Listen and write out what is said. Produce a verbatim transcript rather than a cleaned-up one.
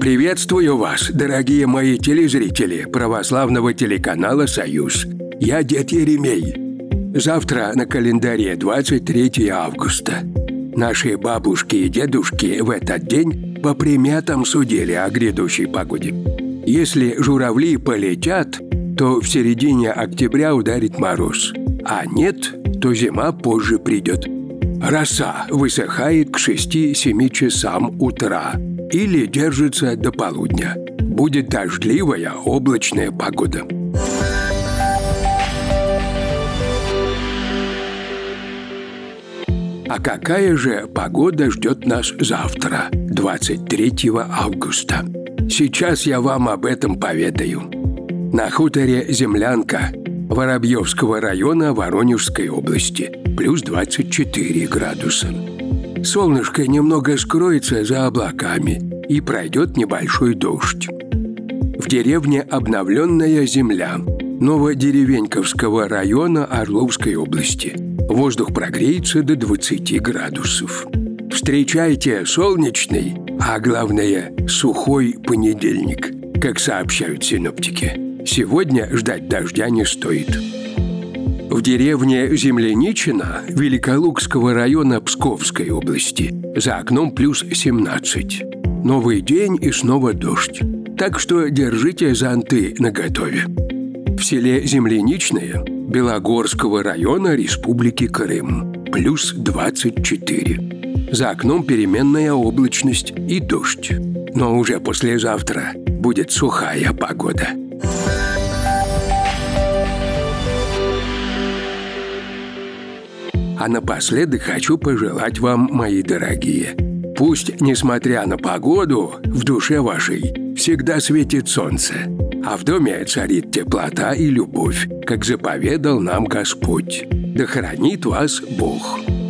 Приветствую вас, дорогие мои телезрители православного телеканала «Союз». Я дед Еремей. Завтра на календаре двадцать третье августа. Наши бабушки и дедушки в этот день по приметам судили о грядущей погоде. Если журавли полетят, то в середине октября ударит мороз, а нет, то зима позже придет. Роса высыхает к шести-семи часам утра или держится до полудня. Будет дождливая облачная погода. А какая же погода ждет нас завтра, двадцать третьего августа? Сейчас я вам об этом поведаю. На хуторе Землянка Воробьевского района Воронежской области плюс двадцать четыре градуса. Солнышко немного скроется за облаками и пройдет небольшой дождь. В деревне Обновленная Земля Новодеревеньковского района Орловской области воздух прогреется до двадцати градусов. Встречайте солнечный, а главное сухой понедельник, как сообщают синоптики. Сегодня ждать дождя не стоит. В деревне Земляничина Великолукского района Псковской области за окном плюс семнадцать. Новый день и снова дождь. Так что держите зонты наготове. В селе Земляничное Белогорского района Республики Крым плюс двадцать четыре. За окном переменная облачность и дождь. Но уже послезавтра будет сухая погода. А напоследок хочу пожелать вам, мои дорогие, пусть, несмотря на погоду, в душе вашей всегда светит солнце, а в доме царит теплота и любовь, как заповедал нам Господь. Да хранит вас Бог.